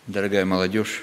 Дорогая молодежь,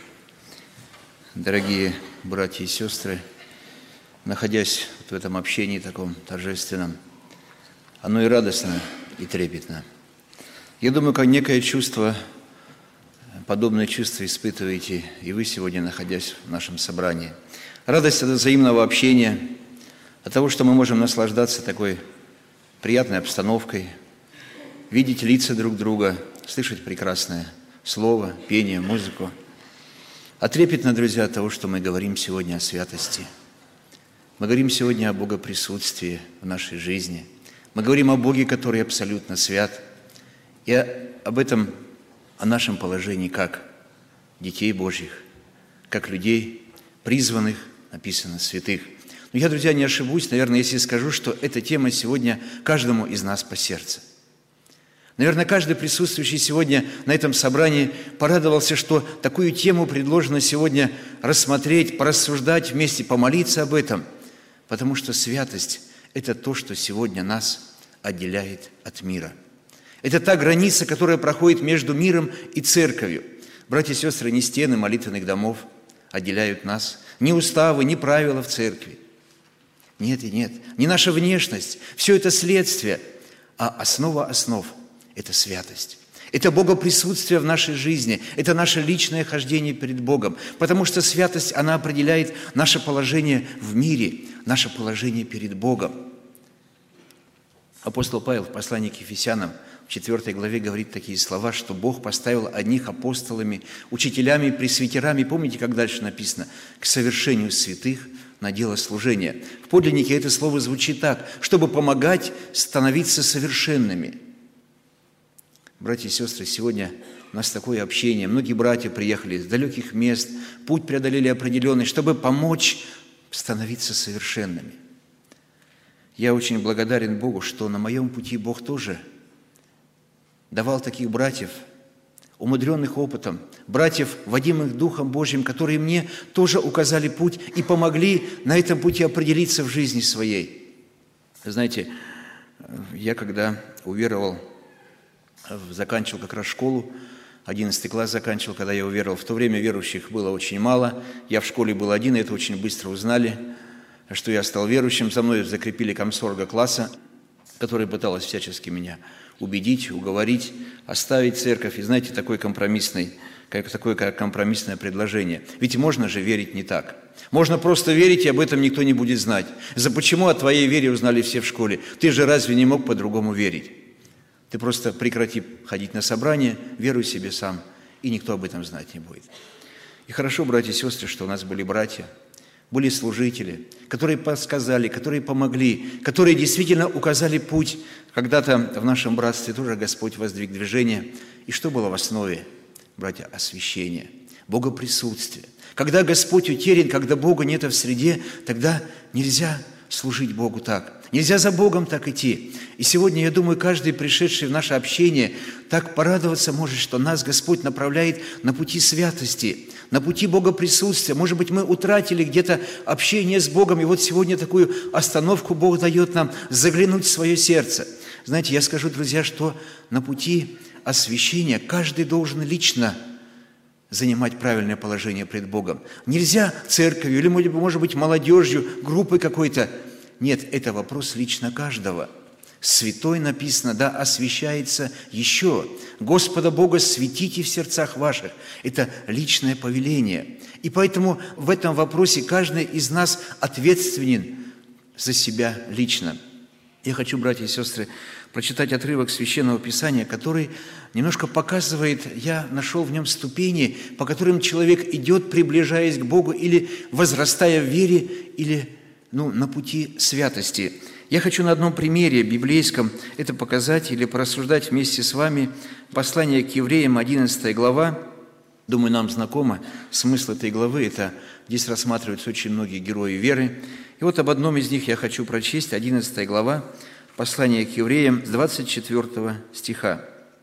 дорогие братья и сестры, находясь в этом общении таком торжественном, оно и радостно, и трепетно. Я думаю, как некое чувство, подобное чувство испытываете и вы сегодня, находясь в нашем собрании. Радость от взаимного общения, от того, что мы можем наслаждаться такой приятной обстановкой, видеть лица друг друга, слышать прекрасное слово, пение, музыку. А трепетно, друзья, от того, что мы говорим сегодня о святости. Мы говорим сегодня о богоприсутствии в нашей жизни. Мы говорим о Боге, который абсолютно свят. И об этом, о нашем положении как детей Божьих, как людей, призванных, написано, святых. Но я, друзья, не ошибусь, наверное, если скажу, что эта тема сегодня каждому из нас по сердцу. Наверное, каждый присутствующий сегодня на этом собрании порадовался, что такую тему предложено сегодня рассмотреть, порассуждать вместе, помолиться об этом, потому что святость – это то, что сегодня нас отделяет от мира. Это та граница, которая проходит между миром и церковью. Братья и сестры, не стены молитвенных домов отделяют нас, ни уставы, ни правила в церкви. Нет и нет. Не наша внешность. Все это следствие. А основа основ – это святость. Это богоприсутствие в нашей жизни. Это наше личное хождение перед Богом. Потому что святость, она определяет наше положение в мире, наше положение перед Богом. Апостол Павел в послании к Ефесянам в 4 главе говорит такие слова, что Бог поставил одних апостолами, учителями, пресвитерами. Помните, как дальше написано? К совершению святых на дело служения. В подлиннике это слово звучит так, чтобы помогать становиться совершенными. Братья и сестры, сегодня у нас такое общение. Многие братья приехали из далеких мест, путь преодолели определенный, чтобы помочь становиться совершенными. Я очень благодарен Богу, что на моем пути Бог тоже давал таких братьев, умудренных опытом, братьев, водимых Духом Божьим, которые мне тоже указали путь и помогли на этом пути определиться в жизни своей. Знаете, я когда уверовал, заканчивал как раз школу, 11 класс заканчивал, когда я уверовал. В то время верующих было очень мало. Я в школе был один, и это очень быстро узнали, что я стал верующим. За мной закрепили комсорга класса, который пыталась всячески меня убедить, уговорить, оставить церковь. И знаете, такое компромиссное предложение. Ведь можно же верить не так. Можно просто верить, и об этом никто не будет знать. Почему о твоей вере узнали все в школе? Ты же разве не мог по-другому верить? Ты просто прекрати ходить на собрания, веруй себе сам, и никто об этом знать не будет. И хорошо, братья и сестры, что у нас были братья, были служители, которые подсказали, которые помогли, которые действительно указали путь. Когда-то в нашем братстве тоже Господь воздвиг движение. И что было в основе, братья? Освящение, богоприсутствие. Когда Господь утерян, когда Бога нет в среде, тогда нельзя служить Богу так. Нельзя за Богом так идти. И сегодня, я думаю, каждый, пришедший в наше общение, так порадоваться может, что нас Господь направляет на пути святости, на пути богоприсутствия. Может быть, мы утратили где-то общение с Богом, и вот сегодня такую остановку Бог дает нам заглянуть в свое сердце. Знаете, я скажу, друзья, что на пути освящения каждый должен лично занимать правильное положение пред Богом. Нельзя церковью или, может быть, молодежью, группой какой-то. Нет, это вопрос лично каждого. Святой написано, да, освящается еще. Господа Бога светите в сердцах ваших. Это личное повеление. И поэтому в этом вопросе каждый из нас ответственен за себя лично. Я хочу, братья и сестры, прочитать отрывок Священного Писания, который немножко показывает, я нашел в нем ступени, по которым человек идет, приближаясь к Богу, или возрастая в вере, или на пути святости. Я хочу на одном примере библейском это показать или порассуждать вместе с вами. Послание к евреям, 11 глава. Думаю, нам знакомо смысл этой главы. Это здесь рассматриваются очень многие герои веры. И вот об одном из них я хочу прочесть, 11 глава, послание к евреям, с 24 стиха.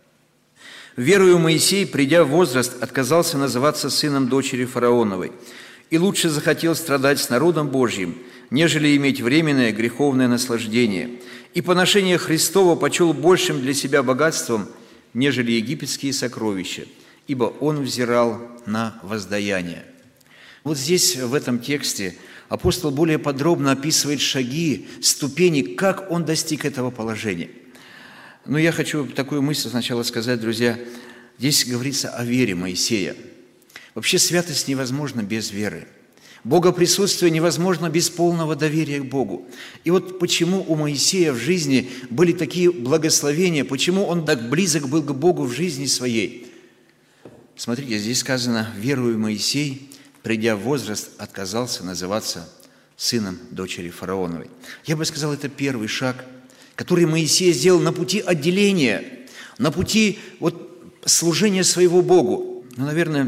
«Верою Моисей, придя в возраст, отказался называться сыном дочери фараоновой, и лучше захотел страдать с народом Божьим, нежели иметь временное греховное наслаждение, и поношение Христово почел большим для себя богатством, нежели египетские сокровища, ибо он взирал на воздаяние». Вот здесь, в этом тексте, апостол более подробно описывает шаги, ступени, как он достиг этого положения. Но я хочу такую мысль сначала сказать, друзья. Здесь говорится о вере Моисея. Вообще святость невозможна без веры. Богоприсутствие невозможно без полного доверия к Богу. И вот почему у Моисея в жизни были такие благословения, почему он так близок был к Богу в жизни своей. Смотрите, здесь сказано: «Веруя Моисей, придя в возраст, отказался называться сыном дочери фараоновой». Я бы сказал, это первый шаг, который Моисей сделал на пути отделения, на пути служения своего Богу. Наверное,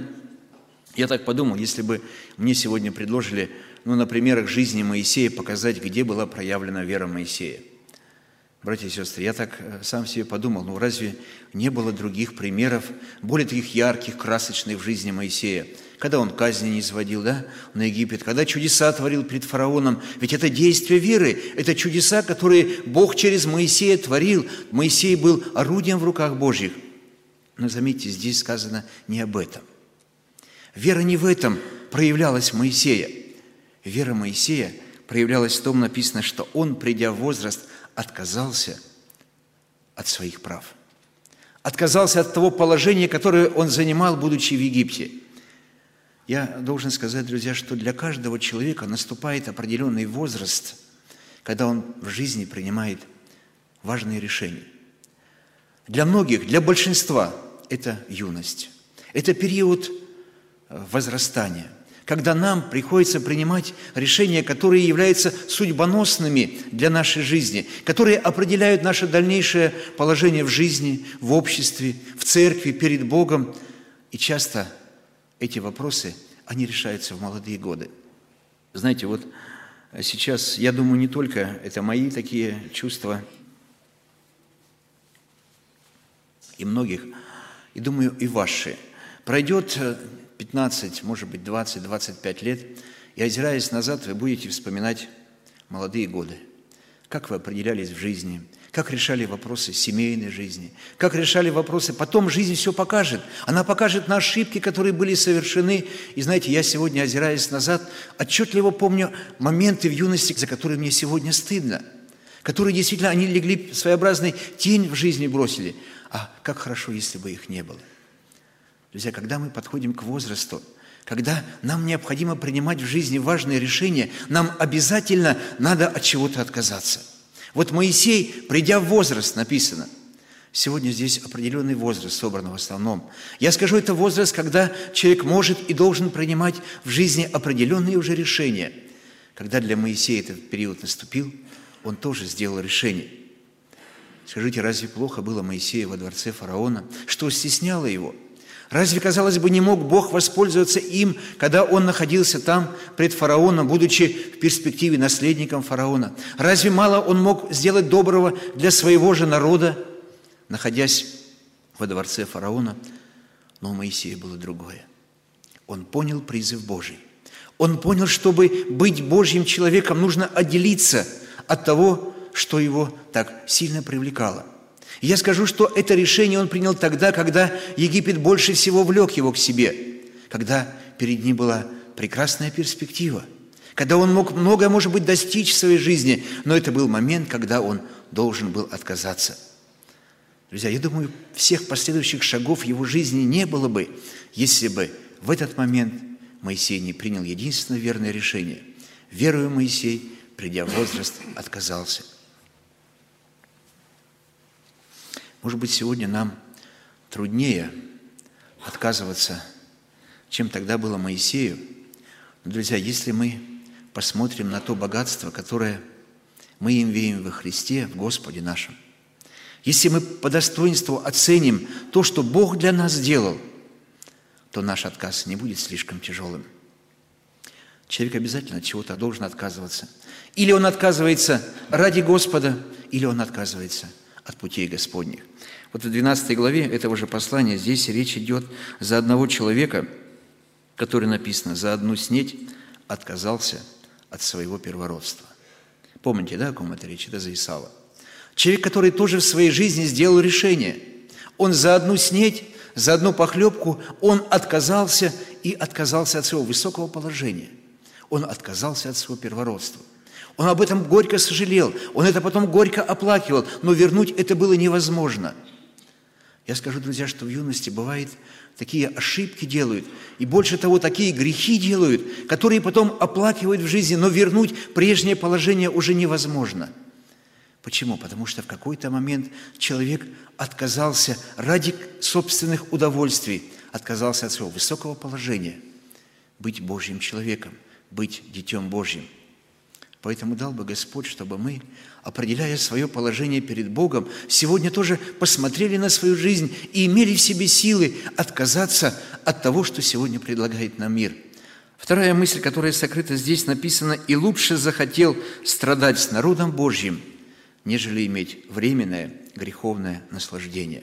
я так подумал, если бы мне сегодня предложили, на примерах жизни Моисея показать, где была проявлена вера Моисея. Братья и сестры, я так сам себе подумал, разве не было других примеров, более таких ярких, красочных в жизни Моисея? Когда он казни не изводил, на Египет, когда чудеса творил пред фараоном. Ведь это действие веры, это чудеса, которые Бог через Моисея творил. Моисей был орудием в руках Божьих. Но заметьте, здесь сказано не об этом. Вера не в этом проявлялась в Моисея. Вера Моисея проявлялась в том, написано, что он, придя в возраст, отказался от своих прав. Отказался от того положения, которое он занимал, будучи в Египте. Я должен сказать, друзья, что для каждого человека наступает определенный возраст, когда он в жизни принимает важные решения. Для многих, для большинства это юность. Это период возрастания, когда нам приходится принимать решения, которые являются судьбоносными для нашей жизни, которые определяют наше дальнейшее положение в жизни, в обществе, в церкви, перед Богом. И часто эти вопросы, они решаются в молодые годы. Знаете, сейчас, я думаю, не только это мои такие чувства, и многих, и думаю, и ваши. Пройдет 15, может быть, 20, 25 лет, и, озираясь назад, вы будете вспоминать молодые годы. Как вы определялись в жизни, как решали вопросы семейной жизни, как решали вопросы. Потом жизнь все покажет. Она покажет на ошибки, которые были совершены. И знаете, я сегодня, озираясь назад, отчетливо помню моменты в юности, за которые мне сегодня стыдно, которые действительно, они легли, своеобразной тень в жизни бросили. А как хорошо, если бы их не было. Друзья, когда мы подходим к возрасту, когда нам необходимо принимать в жизни важные решения, нам обязательно надо от чего-то отказаться. Вот Моисей, придя в возраст, написано, сегодня здесь определенный возраст собран в основном. Я скажу, это возраст, когда человек может и должен принимать в жизни определенные уже решения. Когда для Моисея этот период наступил, он тоже сделал решение. Скажите, разве плохо было Моисею во дворце фараона? Что стесняло его? Разве, казалось бы, не мог Бог воспользоваться им, когда он находился там пред фараоном, будучи в перспективе наследником фараона? Разве мало он мог сделать доброго для своего же народа, находясь во дворце фараона? Но у Моисея было другое. Он понял призыв Божий. Он понял, чтобы быть Божьим человеком, нужно отделиться от того, что его так сильно привлекало. И я скажу, что это решение он принял тогда, когда Египет больше всего влек его к себе, когда перед ним была прекрасная перспектива, когда он мог многое, может быть, достичь в своей жизни, но это был момент, когда он должен был отказаться. Друзья, я думаю, всех последующих шагов его жизни не было бы, если бы в этот момент Моисей не принял единственное верное решение. Веруя Моисей, придя в возраст, отказался. Может быть, сегодня нам труднее отказываться, чем тогда было Моисею. Но, друзья, если мы посмотрим на то богатство, которое мы имеем во Христе, в Господе нашем, если мы по достоинству оценим то, что Бог для нас сделал, то наш отказ не будет слишком тяжелым. Человек обязательно от чего-то должен отказываться. Или он отказывается ради Господа, или он отказывается от путей Господних. Вот в 12 главе этого же послания здесь речь идет за одного человека, который написано, за одну снеть отказался от своего первородства. Помните, о ком это речь? Это за Исава. Человек, который тоже в своей жизни сделал решение. Он за одну снеть, За одну похлебку он отказался от своего высокого положения. Он отказался от своего первородства. Он об этом горько сожалел, он это потом горько оплакивал, но вернуть это было невозможно. Я скажу, друзья, что в юности бывает, такие ошибки делают, и больше того, такие грехи делают, которые потом оплакивают в жизни, но вернуть прежнее положение уже невозможно. Почему? Потому что в какой-то момент человек отказался ради собственных удовольствий, отказался от своего высокого положения, быть Божьим человеком, быть Детем Божьим. Поэтому дал бы Господь, чтобы мы, определяя свое положение перед Богом, сегодня тоже посмотрели на свою жизнь и имели в себе силы отказаться от того, что сегодня предлагает нам мир. Вторая мысль, которая сокрыта здесь, написана: «И лучше захотел страдать с народом Божьим, нежели иметь временное греховное наслаждение».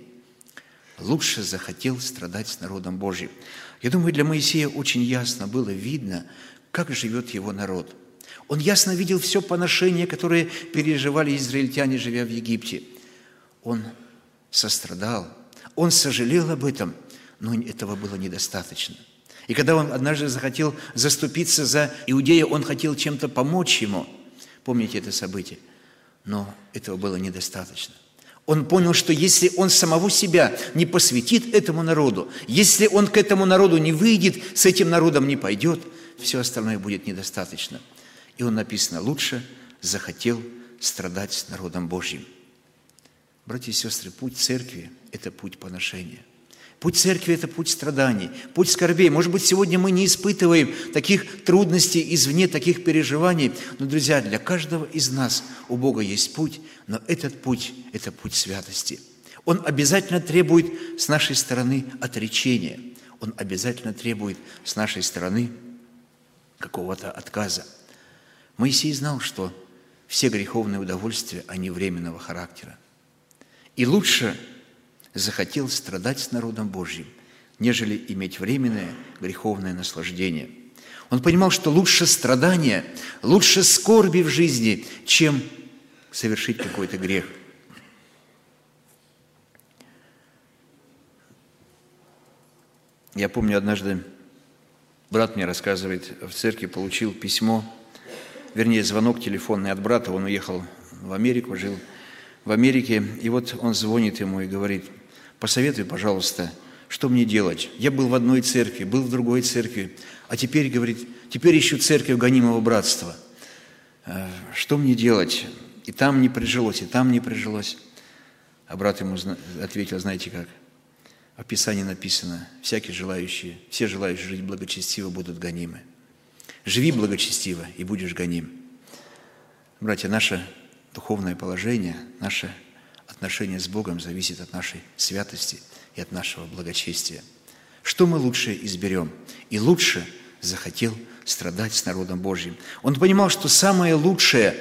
Лучше захотел страдать с народом Божьим. Я думаю, для Моисея очень ясно было видно, как живет его народ. Он ясно видел все поношение, которое переживали израильтяне, живя в Египте. Он сострадал, он сожалел об этом, но этого было недостаточно. И когда он однажды захотел заступиться за Иудея, он хотел чем-то помочь ему. Помните это событие? Но этого было недостаточно. Он понял, что если он самого себя не посвятит этому народу, если он к этому народу не выйдет, с этим народом не пойдет, все остальное будет недостаточно. И он, написано, лучше захотел страдать с народом Божьим. Братья и сестры, путь церкви – это путь поношения. Путь церкви – это путь страданий, путь скорбей. Может быть, сегодня мы не испытываем таких трудностей извне, таких переживаний. Но, друзья, для каждого из нас у Бога есть путь, но этот путь – это путь святости. Он обязательно требует с нашей стороны отречения. Он обязательно требует с нашей стороны какого-то отказа. Моисей знал, что все греховные удовольствия, они временного характера. И лучше захотел страдать с народом Божьим, нежели иметь временное греховное наслаждение. Он понимал, что лучше страдания, лучше скорби в жизни, чем совершить какой-то грех. Я помню, однажды брат мне рассказывает, в церкви получил письмо, вернее, звонок телефонный от брата, он уехал в Америку, жил в Америке, и вот он звонит ему и говорит: посоветуй, пожалуйста, что мне делать? Я был в одной церкви, был в другой церкви, а теперь, говорит, теперь ищу церковь гонимого братства. Что мне делать? И там не прижилось, и там не прижилось. А брат ему ответил, знаете как? В Писании написано: все желающие жить благочестиво будут гонимы. Живи благочестиво, и будешь гоним. Братья, наше духовное положение, наше отношение с Богом зависит от нашей святости и от нашего благочестия. Что мы лучше изберем? И лучше захотел страдать с народом Божьим. Он понимал, что самое лучшее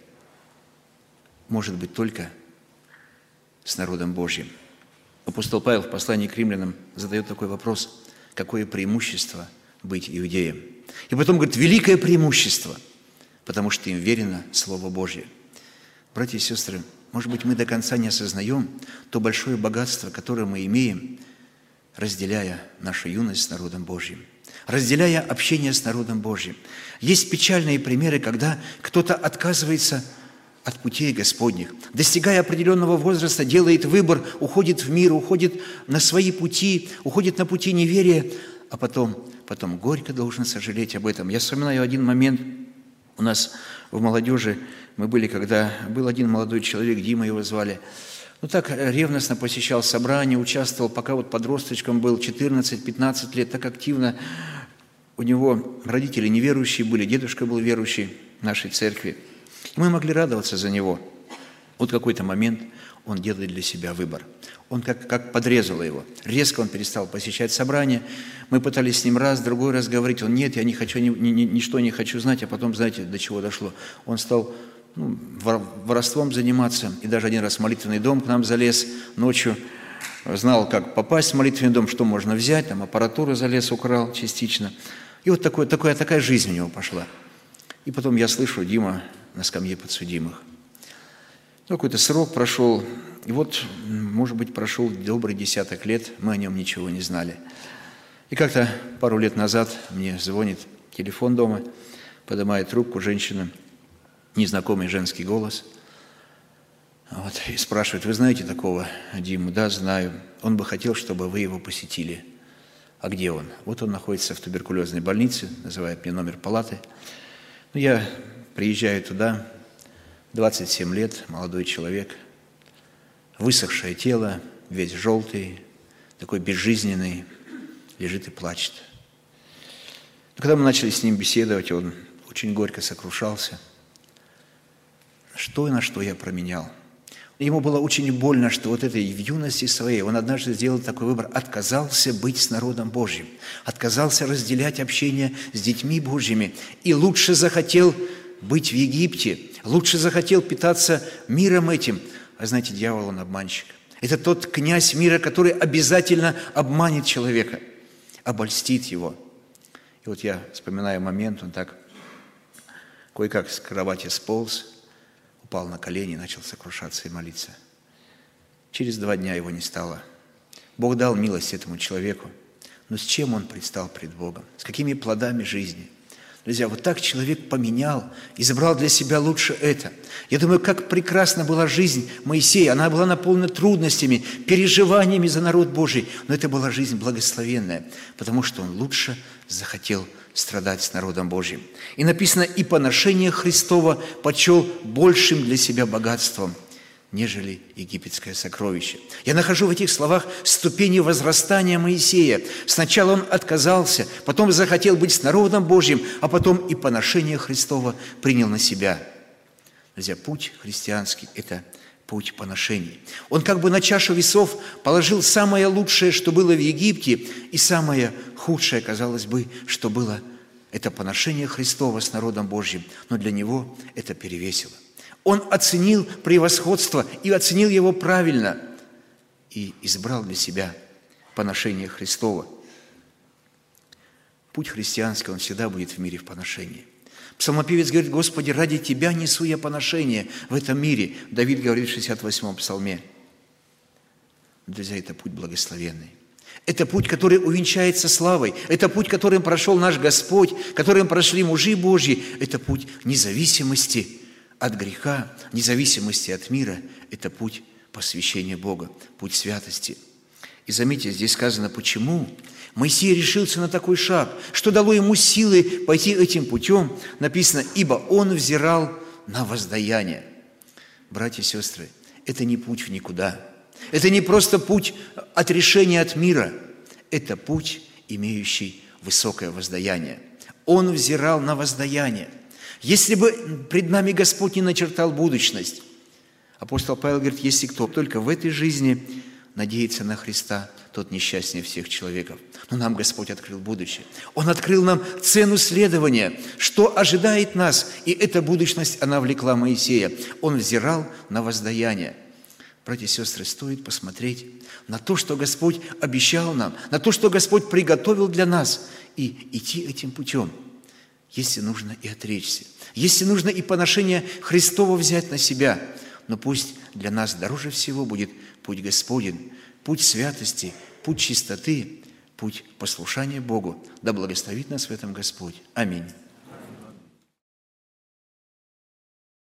может быть только с народом Божьим. Апостол Павел в послании к римлянам задает такой вопрос: какое преимущество быть иудеем? И потом говорит: великое преимущество, потому что им верено Слово Божье. Братья и сестры, может быть, мы до конца не осознаем то большое богатство, которое мы имеем, разделяя нашу юность с народом Божьим, разделяя общение с народом Божьим. Есть печальные примеры, когда кто-то отказывается от путей Господних, достигая определенного возраста, делает выбор, уходит в мир, уходит на свои пути, уходит на пути неверия, а потом горько должен сожалеть об этом. Я вспоминаю один момент у нас в молодежи. Мы были, когда был один молодой человек, Дима его звали, так ревностно посещал собрания, участвовал, пока подросточком был, 14-15 лет, так активно. У него родители неверующие были, дедушка был верующий в нашей церкви. И мы могли радоваться за него. Вот какой-то момент он делает для себя выбор. Он как подрезало его. Резко он перестал посещать собрания. Мы пытались с ним другой раз говорить. Он: нет, я не хочу, ничто не хочу знать. А потом, знаете, до чего дошло? Он стал воровством заниматься. И даже один раз в молитвенный дом к нам залез ночью. Знал, как попасть в молитвенный дом, что можно взять. Там аппаратуру залез, украл частично. И вот такая жизнь у него пошла. И потом я слышу: Дима на скамье подсудимых. Какой-то срок прошел, и вот, может быть, прошел добрый 10 лет, мы о нем ничего не знали. И как-то пару лет назад мне звонит телефон дома, поднимает трубку женщина, незнакомый женский голос, и спрашивает: вы знаете такого Диму? Да, знаю. Он бы хотел, чтобы вы его посетили. А где он? Вот он находится в туберкулезной больнице, называет мне номер палаты. Я приезжаю туда, 27 лет, молодой человек, высохшее тело, весь желтый, такой безжизненный, лежит и плачет. Когда мы начали с ним беседовать, он очень горько сокрушался. Что и на что я променял. Ему было очень больно, что вот этой в юности своей он однажды сделал такой выбор, отказался быть с народом Божьим, отказался разделять общение с детьми Божьими и лучше захотел быть в Египте, лучше захотел питаться миром этим. А знаете, дьявол, он обманщик. Это тот князь мира, который обязательно обманет человека, обольстит его. И вот я вспоминаю момент, он так кое-как с кровати сполз, упал на колени, начал сокрушаться и молиться. Через 2 дня его не стало. Бог дал милость этому человеку. Но с чем он предстал пред Богом? С какими плодами жизни? Друзья, вот так человек поменял, избрал для себя лучше это. Я думаю, как прекрасна была жизнь Моисея. Она была наполнена трудностями, переживаниями за народ Божий. Но это была жизнь благословенная, потому что он лучше захотел страдать с народом Божьим. И написано: «И поношение Христово почел большим для себя богатством, нежели египетское сокровище». Я нахожу в этих словах ступени возрастания Моисея. Сначала он отказался, потом захотел быть с народом Божьим, а потом и поношение Христово принял на себя. Друзья, путь христианский – это путь поношений. Он как бы на чашу весов положил самое лучшее, что было в Египте, и самое худшее, казалось бы, что было – это поношение Христова с народом Божьим. Но для него это перевесило. Он оценил превосходство и оценил его правильно и избрал для себя поношение Христова. Путь христианский, он всегда будет в мире в поношении. Псалмопевец говорит: «Господи, ради Тебя несу я поношение в этом мире». Давид говорит в 68-м псалме. Друзья, это путь благословенный. Это путь, который увенчается славой. Это путь, которым прошел наш Господь, которым прошли мужи Божьи. Это путь независимости от греха, независимости от мира. Это путь посвящения Бога, путь святости. И заметьте, здесь сказано, почему Моисей решился на такой шаг, что дало ему силы пойти этим путем. Написано: «Ибо он взирал на воздаяние». Братья и сестры, это не путь в никуда. Это не просто путь отрешения от мира. Это путь, имеющий высокое воздаяние. Он взирал на воздаяние. Если бы пред нами Господь не начертал будущность, апостол Павел говорит: если кто только в этой жизни надеется на Христа, тот несчастнее всех человеков. Но нам Господь открыл будущее. Он открыл нам цену следования, что ожидает нас. И эта будущность, она влекла Моисея. Он взирал на воздаяние. Братья и сестры, стоит посмотреть на то, что Господь обещал нам, на то, что Господь приготовил для нас, и идти этим путем, если нужно и отречься, если нужно и поношение Христово взять на себя. Но пусть для нас дороже всего будет путь Господень, путь святости, путь чистоты, путь послушания Богу. Да благословит нас в этом Господь. Аминь.